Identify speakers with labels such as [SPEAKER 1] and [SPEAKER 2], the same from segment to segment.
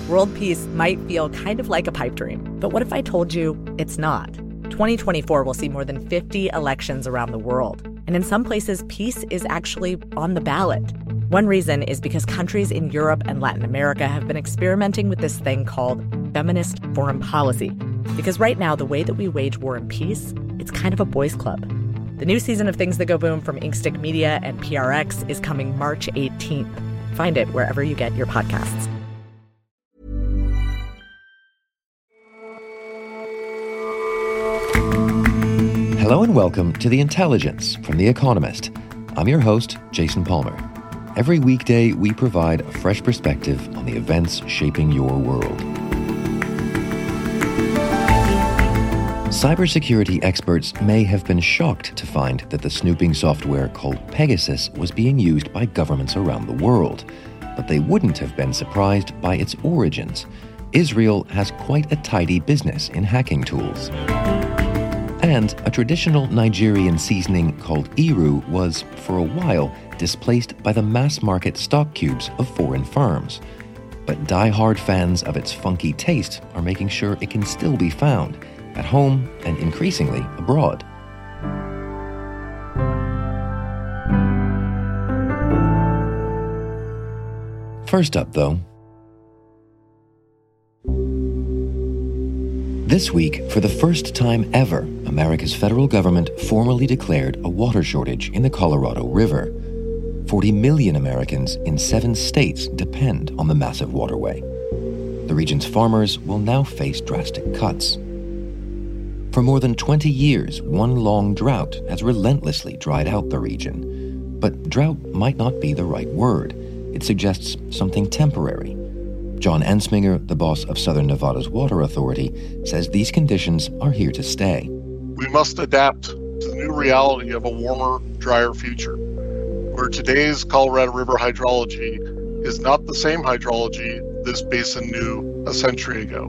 [SPEAKER 1] World peace might feel kind of like a pipe dream, but what if I told you it's not? 2024 will see more than 50 elections around the world, and in some places, peace is actually on the ballot. One reason is because countries in Europe and Latin America have been experimenting with this thing called feminist foreign policy. Because right now, the way that we wage war and peace, it's kind of a boys' club. The new season of Things That Go Boom from Inkstick Media and PRX is coming March 18th. Find it wherever you get your podcasts.
[SPEAKER 2] Hello and welcome to The Intelligence from The Economist. I'm your host, Jason Palmer. Every weekday, we provide a fresh perspective on the events shaping your world. Cybersecurity experts may have been shocked to find that the snooping software called Pegasus was being used by governments around the world, but they wouldn't have been surprised by its origins. Israel has quite a tidy business in hacking tools. And a traditional Nigerian seasoning called Iru was, for a while, displaced by the mass-market stock cubes of foreign firms. But die-hard fans of its funky taste are making sure it can still be found at home and increasingly abroad. First up, though, this week, for the first time ever, America's federal government formally declared a water shortage in the Colorado River. 40 million Americans in 7 states depend on the massive waterway. The region's farmers will now face drastic cuts. For more than 20 years, one long drought has relentlessly dried out the region. But drought might not be the right word. It suggests something temporary. John Ensminger, the boss of Southern Nevada's Water Authority, says these conditions are here to stay.
[SPEAKER 3] We must adapt to the new reality of a warmer, drier future, where today's Colorado River hydrology is not the same hydrology this basin knew a century ago.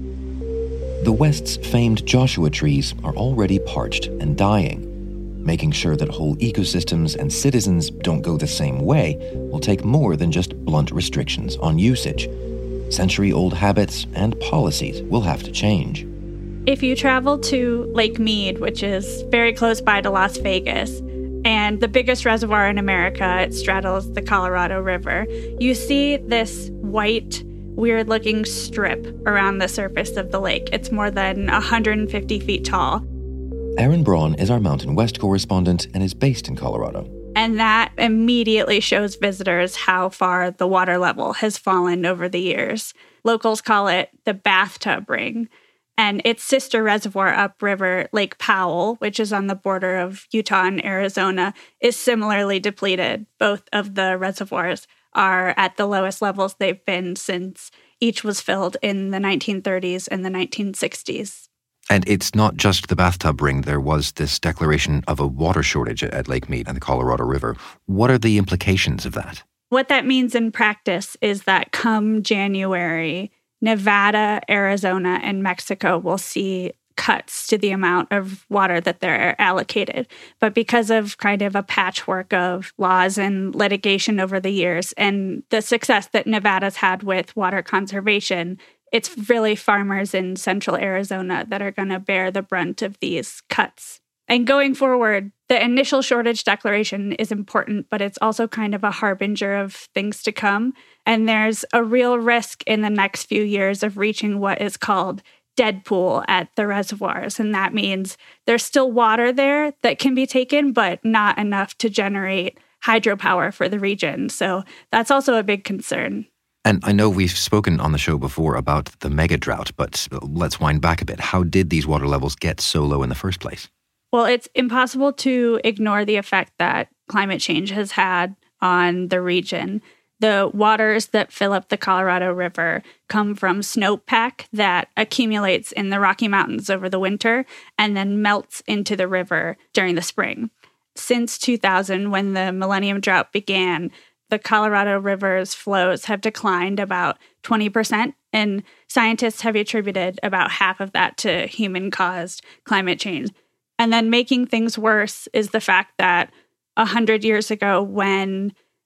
[SPEAKER 2] The West's famed Joshua trees are already parched and dying. Making sure that whole ecosystems and citizens don't go the same way will take more than just blunt restrictions on usage. Century-old habits and policies will have to change.
[SPEAKER 4] If you travel to Lake Mead, which is very close by to Las Vegas, and the biggest reservoir in America, it straddles the Colorado River, you see this white, weird-looking strip around the surface of the lake. It's more than 150 feet tall.
[SPEAKER 2] Aaron Braun is our Mountain West correspondent and is based in Colorado.
[SPEAKER 4] And that immediately shows visitors how far the water level has fallen over the years. Locals call it the bathtub ring. And its sister reservoir upriver, Lake Powell, which is on the border of Utah and Arizona, is similarly depleted. Both of the reservoirs are at the lowest levels they've been since each was filled in the 1930s and the 1960s.
[SPEAKER 2] And it's not just the bathtub ring. There was this declaration of a water shortage at Lake Mead and the Colorado River. What are the implications of that?
[SPEAKER 4] What that means in practice is that come January, Nevada, Arizona, and Mexico will see cuts to the amount of water that they're allocated. But because of kind of a patchwork of laws and litigation over the years and the success that Nevada's had with water conservation, it's really farmers in central Arizona that are going to bear the brunt of these cuts. And going forward, the initial shortage declaration is important, but it's also kind of a harbinger of things to come. And there's a real risk in the next few years of reaching what is called dead pool at the reservoirs. And that means there's still water there that can be taken, but not enough to generate hydropower for the region. So that's also a big concern.
[SPEAKER 2] And I know we've spoken on the show before about the mega drought, but let's wind back a bit. How did these water levels get so low in the first place?
[SPEAKER 4] Well, it's impossible to ignore the effect that climate change has had on the region. The waters that fill up the Colorado River come from snowpack that accumulates in the Rocky Mountains over the winter and then melts into the river during the spring. Since 2000, when the Millennium Drought began, the Colorado River's flows have declined about 20%, and scientists have attributed about half of that to human-caused climate change. And then making things worse is the fact that 100 years ago, when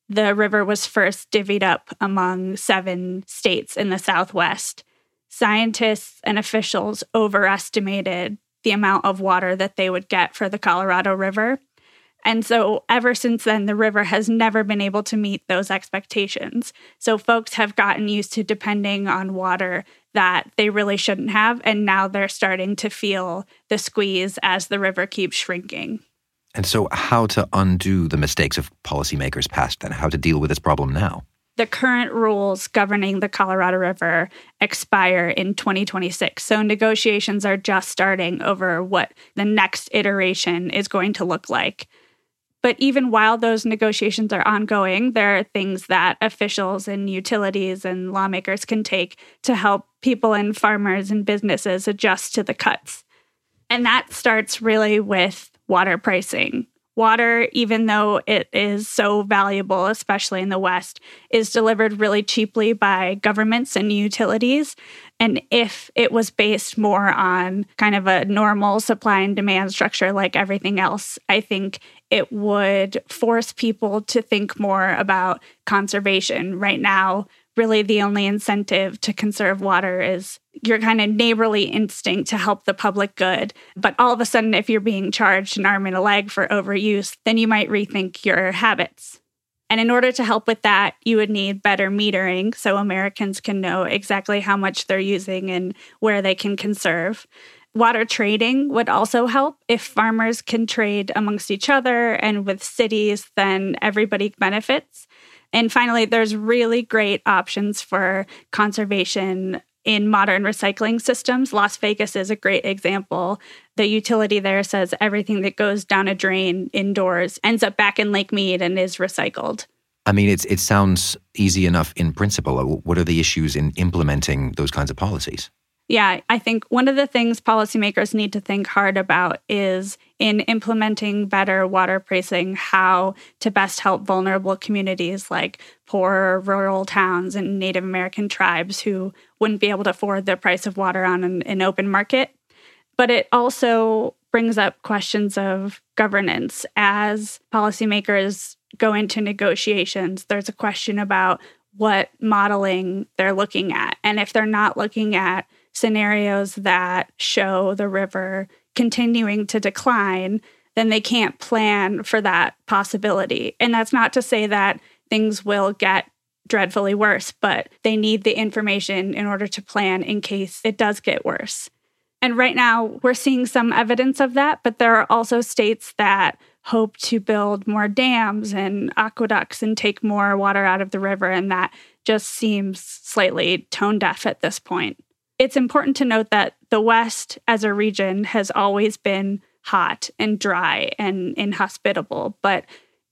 [SPEAKER 4] the river was first divvied up among 7 states in the Southwest, scientists and officials overestimated the amount of water that they would get for the Colorado River. And so ever since then, the river has never been able to meet those expectations. So folks have gotten used to depending on water that they really shouldn't have. And now they're starting to feel the squeeze as the river keeps shrinking.
[SPEAKER 2] And so how to undo the mistakes of policymakers past then? How to deal with this problem now?
[SPEAKER 4] The current rules governing the Colorado River expire in 2026. So negotiations are just starting over what the next iteration is going to look like. But even while those negotiations are ongoing, there are things that officials and utilities and lawmakers can take to help people and farmers and businesses adjust to the cuts. And that starts really with water pricing. Water, even though it is so valuable, especially in the West, is delivered really cheaply by governments and utilities. And if it was based more on kind of a normal supply and demand structure like everything else, I think it would force people to think more about conservation. Right now, really the only incentive to conserve water is your kind of neighborly instinct to help the public good. But all of a sudden, if you're being charged an arm and a leg for overuse, then you might rethink your habits. And in order to help with that, you would need better metering so Americans can know exactly how much they're using and where they can conserve. Water trading would also help. If farmers can trade amongst each other and with cities, then everybody benefits. And finally, there's really great options for conservation in modern recycling systems. Las Vegas is a great example. The utility there says everything that goes down a drain indoors ends up back in Lake Mead and is recycled.
[SPEAKER 2] I mean, it sounds easy enough in principle. What are the issues in implementing those kinds of policies?
[SPEAKER 4] Yeah, I think one of the things policymakers need to think hard about is in implementing better water pricing, how to best help vulnerable communities like poor rural towns and Native American tribes who wouldn't be able to afford the price of water on an open market. But it also brings up questions of governance. As policymakers go into negotiations, there's a question about what modeling they're looking at. And if they're not looking at scenarios that show the river continuing to decline, then they can't plan for that possibility. And that's not to say that things will get dreadfully worse, but they need the information in order to plan in case it does get worse. And right now, we're seeing some evidence of that, but there are also states that hope to build more dams and aqueducts and take more water out of the river, and that just seems slightly tone deaf at this point. It's important to note that the West as a region has always been hot and dry and inhospitable. But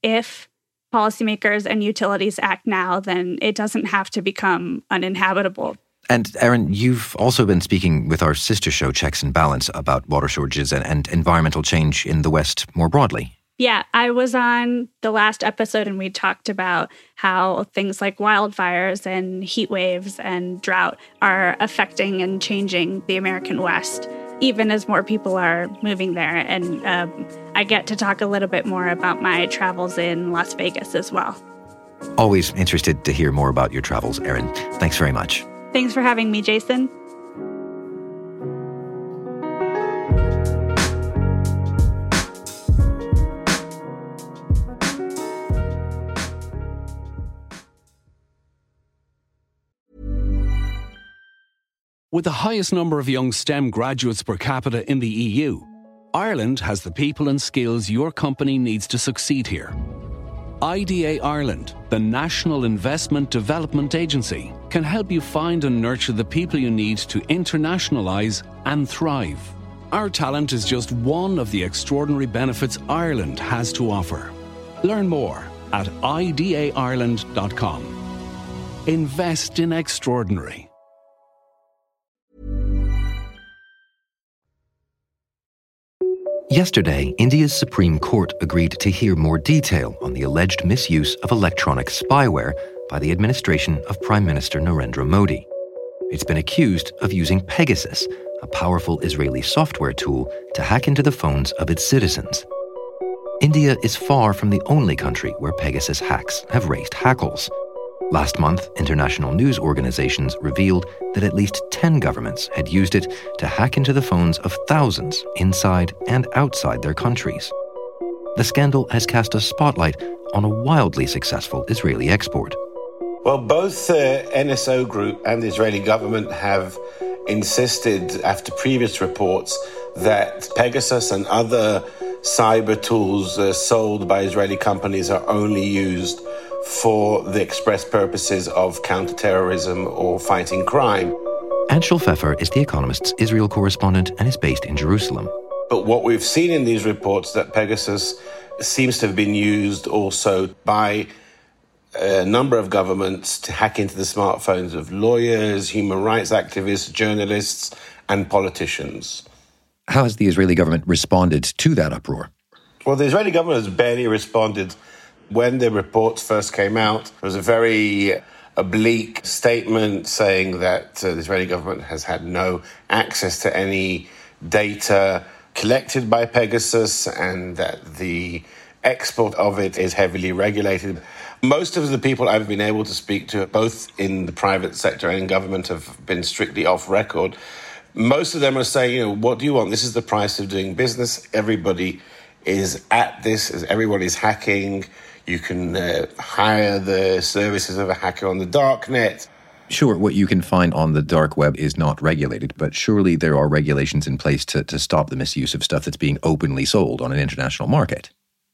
[SPEAKER 4] if policymakers and utilities act now, then it doesn't have to become uninhabitable.
[SPEAKER 2] And Erin, you've also been speaking with our sister show, Checks and Balance, about water shortages and environmental change in the West more broadly.
[SPEAKER 4] Yeah, I was on the last episode and we talked about how things like wildfires and heat waves and drought are affecting and changing the American West, even as more people are moving there. And I get to talk a little bit more about my travels in Las Vegas as well.
[SPEAKER 2] Always interested to hear more about your travels, Erin. Thanks very much.
[SPEAKER 4] Thanks for having me, Jason.
[SPEAKER 5] With the highest number of young STEM graduates per capita in the EU, Ireland has the people and skills your company needs to succeed here. IDA Ireland, the National Investment Development Agency, can help you find and nurture the people you need to internationalise and thrive. Our talent is just one of the extraordinary benefits Ireland has to offer. Learn more at idaireland.com. Invest in extraordinary.
[SPEAKER 2] Yesterday, India's Supreme Court agreed to hear more detail on the alleged misuse of electronic spyware by the administration of Prime Minister Narendra Modi. It's been accused of using Pegasus, a powerful Israeli software tool, to hack into the phones of its citizens. India is far from the only country where Pegasus hacks have raised hackles. Last month, international news organizations revealed that at least 10 governments had used it to hack into the phones of thousands inside and outside their countries. The scandal has cast a spotlight on a wildly successful Israeli export.
[SPEAKER 6] Well, both the NSO Group and the Israeli government have insisted, after previous reports, that Pegasus and other cyber tools sold by Israeli companies are only used for the express purposes of counterterrorism or fighting crime.
[SPEAKER 2] Anshel Pfeffer is The Economist's Israel correspondent and is based in Jerusalem.
[SPEAKER 6] But what we've seen in these reports that Pegasus seems to have been used also by a number of governments to hack into the smartphones of lawyers, human rights activists, journalists, and politicians.
[SPEAKER 2] How has the Israeli government responded to that uproar?
[SPEAKER 6] Well, the Israeli government has barely responded. When the reports first came out, there was a very oblique statement saying that the Israeli government has had no access to any data collected by Pegasus and that the export of it is heavily regulated. Most of the people I've been able to speak to, both in the private sector and in government, have been strictly off record. Most of them are saying, what do you want? This is the price of doing business. Everybody is at this, as everyone is hacking. You can hire the services of a hacker on the dark net.
[SPEAKER 2] Sure, what you can find on the dark web is not regulated, but surely there are regulations in place to stop the misuse of stuff that's being openly sold on an international market.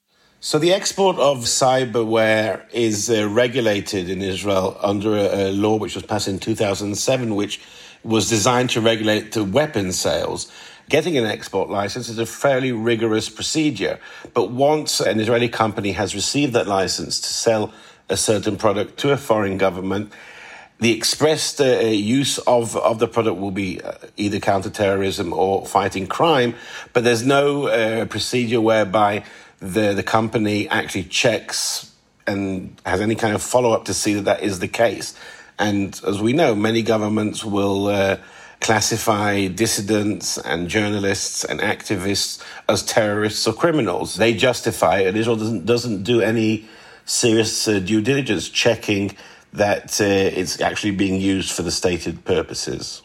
[SPEAKER 6] So the export of cyberware is regulated in Israel under a law which was passed in 2007, which was designed to regulate the weapons sales. Getting an export license is a fairly rigorous procedure, but once an Israeli company has received that license to sell a certain product to a foreign government, the expressed use of the product will be either counterterrorism or fighting crime, but there's no procedure whereby the company actually checks and has any kind of follow-up to see that that is the case. And as we know, many governments will classify dissidents and journalists and activists as terrorists or criminals. They justify it. Israel doesn't do any serious due diligence checking that it's actually being used for the stated purposes.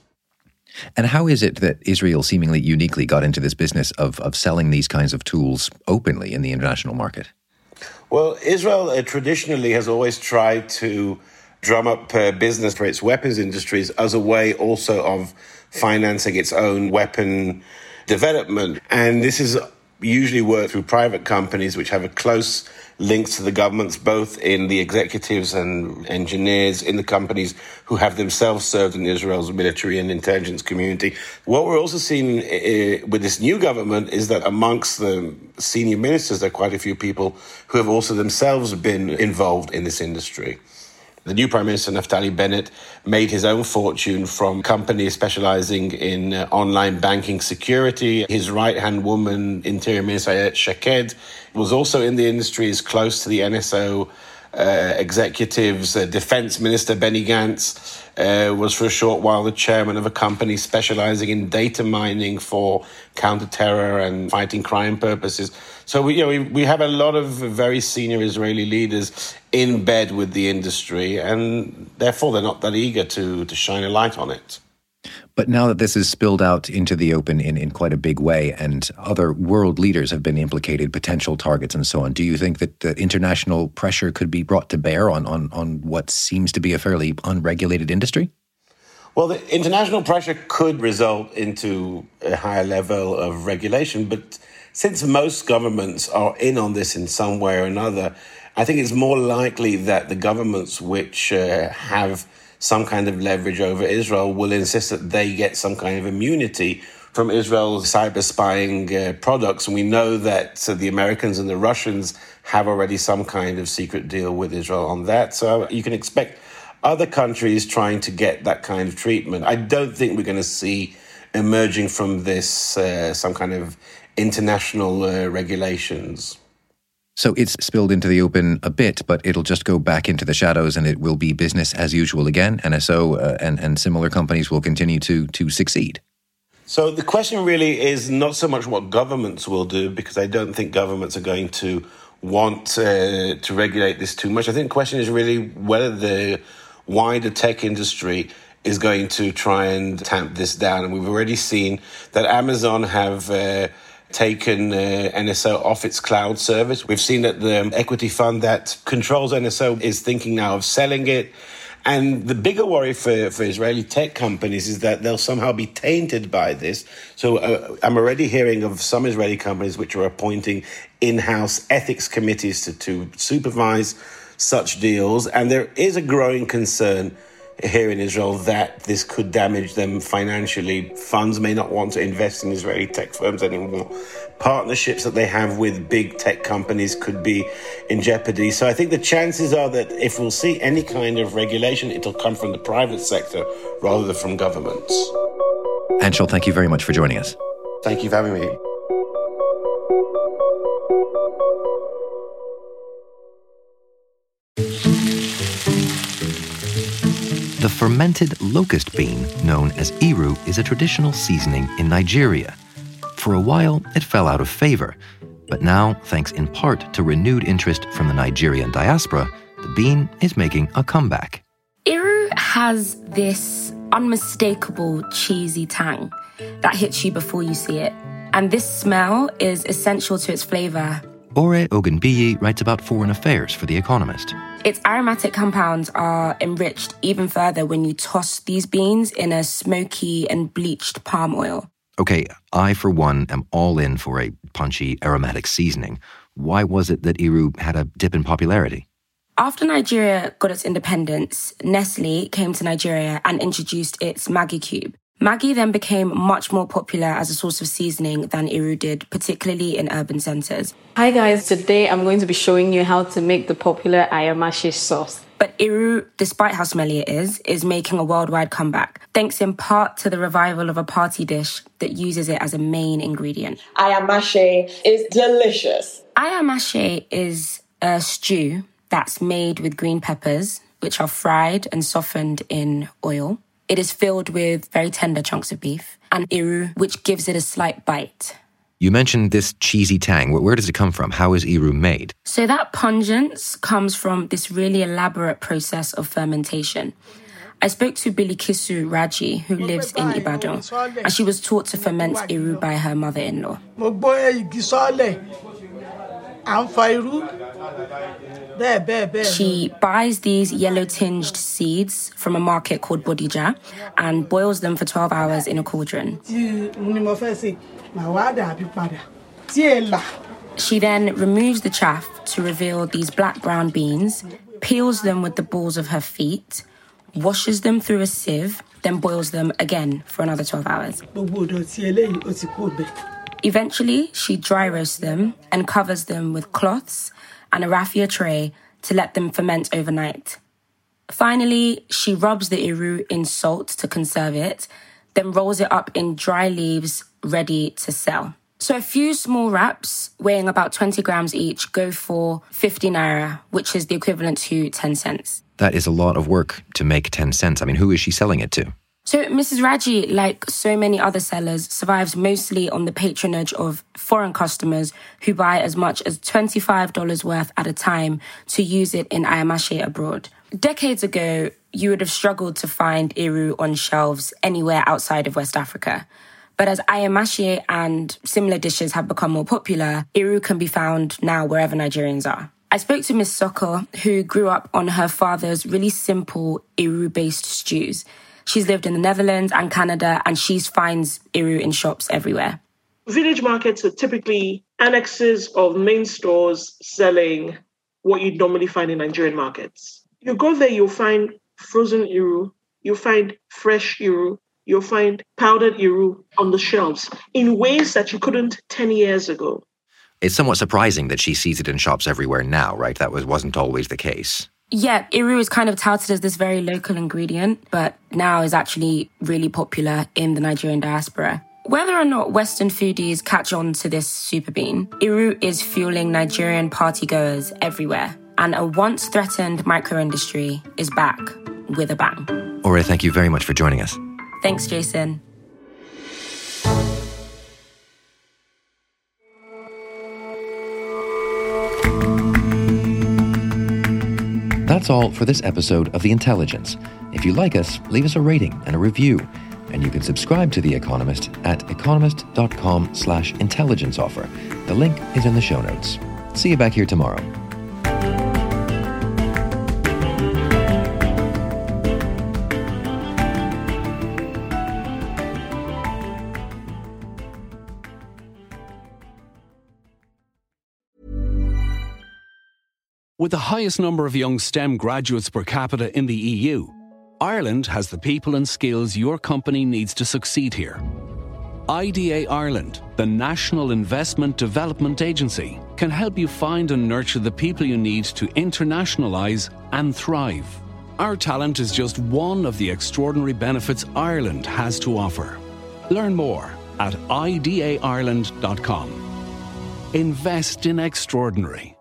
[SPEAKER 2] And how is it that Israel seemingly uniquely got into this business of selling these kinds of tools openly in the international market?
[SPEAKER 6] Well, Israel traditionally has always tried to drum up business for its weapons industries as a way also of financing its own weapon development. And this is usually worked through private companies which have a close links to the governments, both in the executives and engineers in the companies who have themselves served in Israel's military and intelligence community. What we're also seeing with this new government is that amongst the senior ministers, there are quite a few people who have also themselves been involved in this industry. The new Prime Minister, Naftali Bennett, made his own fortune from companies specializing in online banking security. His right-hand woman, Interior Minister Ayelet Shaked, was also in the industry, is close to the NSO executives. Defense Minister Benny Gantz was for a short while the chairman of a company specializing in data mining for counter-terror and fighting crime purposes. So we have a lot of very senior Israeli leaders in bed with the industry, and therefore they're not that eager to shine a light on it.
[SPEAKER 2] But now that this is spilled out into the open in quite a big way, and other world leaders have been implicated, potential targets and so on, do you think that the international pressure could be brought to bear on what seems to be a fairly unregulated industry?
[SPEAKER 6] Well, the international pressure could result into a higher level of regulation, but since most governments are in on this in some way or another, I think it's more likely that the governments which have some kind of leverage over Israel will insist that they get some kind of immunity from Israel's cyber spying products. And we know that the Americans and the Russians have already some kind of secret deal with Israel on that. So you can expect other countries trying to get that kind of treatment. I don't think we're going to see emerging from this some kind of international regulations.
[SPEAKER 2] So it's spilled into the open a bit, but it'll just go back into the shadows and it will be business as usual again. NSO and similar companies will continue to succeed.
[SPEAKER 6] So the question really is not so much what governments will do, because I don't think governments are going to want to regulate this too much. I think the question is really whether the wider tech industry is going to try and tamp this down. And we've already seen that Amazon have taken NSO off its cloud service. We've seen that the equity fund that controls NSO is thinking now of selling it. And the bigger worry for Israeli tech companies is that they'll somehow be tainted by this. So I'm already hearing of some Israeli companies which are appointing in-house ethics committees to supervise such deals. And there is a growing concern here in Israel that this could damage them financially. Funds may not want to invest in Israeli tech firms anymore. Partnerships that they have with big tech companies could be in jeopardy. So I think the chances are that if we'll see any kind of regulation, it'll come from the private sector rather than from governments.
[SPEAKER 2] Anshul, thank you very much for joining us.
[SPEAKER 6] Thank you for having me.
[SPEAKER 2] The fermented locust bean, known as iru, is a traditional seasoning in Nigeria. For a while, it fell out of favor, but now, thanks in part to renewed interest from the Nigerian diaspora, the bean is making a comeback.
[SPEAKER 7] Iru has this unmistakable cheesy tang that hits you before you see it. And this smell is essential to its flavor.
[SPEAKER 2] Ore Ogunbiyi writes about foreign affairs for The Economist.
[SPEAKER 7] Its aromatic compounds are enriched even further when you toss these beans in a smoky and bleached palm oil.
[SPEAKER 2] Okay, I, for one, am all in for a punchy, aromatic seasoning. Why was it that iru had a dip in popularity?
[SPEAKER 7] After Nigeria got its independence, Nestle came to Nigeria and introduced its Maggi cube. Maggi then became much more popular as a source of seasoning than iru did, particularly in urban centres.
[SPEAKER 8] Hi guys, today I'm going to be showing you how to make the popular ayamashi sauce.
[SPEAKER 7] But iru, despite how smelly it is making a worldwide comeback, thanks in part to the revival of a party dish that uses it as a main ingredient.
[SPEAKER 9] Ayamashi is delicious.
[SPEAKER 7] Ayamashi is a stew that's made with green peppers, which are fried and softened in oil. It is filled with very tender chunks of beef, and iru, which gives it a slight bite.
[SPEAKER 2] You mentioned this cheesy tang. Where does it come from? How is iru made?
[SPEAKER 7] So that pungence comes from this really elaborate process of fermentation. I spoke to Bilikisu Raji, who lives in Ibadan, and she was taught to ferment iru by her mother-in-law. She buys these yellow-tinged seeds from a market called Bodija and boils them for 12 hours in a cauldron. She then removes the chaff to reveal these black-brown beans, peels them with the balls of her feet, washes them through a sieve, then boils them again for another 12 hours. Eventually, she dry roasts them and covers them with cloths and a raffia tray to let them ferment overnight. Finally, she rubs the iru in salt to conserve it, then rolls it up in dry leaves ready to sell. So a few small wraps, weighing about 20 grams each, go for 50 naira, which is the equivalent to 10 cents.
[SPEAKER 2] That is a lot of work to make 10 cents. I mean, who is she selling it to?
[SPEAKER 7] So Mrs. Raji, like so many other sellers, survives mostly on the patronage of foreign customers who buy as much as $25 worth at a time to use it in ayamashi abroad. Decades ago, you would have struggled to find iru on shelves anywhere outside of West Africa. But as ayamashi and similar dishes have become more popular, iru can be found now wherever Nigerians are. I spoke to Miss Soko, who grew up on her father's really simple iru-based stews. She's lived in the Netherlands and Canada, and she finds iru in shops everywhere.
[SPEAKER 9] Village markets are typically annexes of main stores selling what you'd normally find in Nigerian markets. You go there, you'll find frozen iru, you'll find fresh iru, you'll find powdered iru on the shelves in ways that you couldn't 10 years ago.
[SPEAKER 2] It's somewhat surprising that she sees it in shops everywhere now, right? That wasn't always the case.
[SPEAKER 7] Yeah, iru is kind of touted as this very local ingredient, but now is actually really popular in the Nigerian diaspora. Whether or not Western foodies catch on to this super bean, iru is fueling Nigerian partygoers everywhere. And a once-threatened micro-industry is back with a bang.
[SPEAKER 2] Ore, thank you very much for joining us.
[SPEAKER 7] Thanks, Jason.
[SPEAKER 2] that's all for this episode of The Intelligence. If you like us, leave us a rating and a review. And you can subscribe to The Economist at economist.com/intelligence offer. The link is in the show notes. See you back here tomorrow.
[SPEAKER 5] With the highest number of young STEM graduates per capita in the EU, Ireland has the people and skills your company needs to succeed here. IDA Ireland, the National Investment Development Agency, can help you find and nurture the people you need to internationalise and thrive. Our talent is just one of the extraordinary benefits Ireland has to offer. Learn more at idaireland.com. Invest in extraordinary.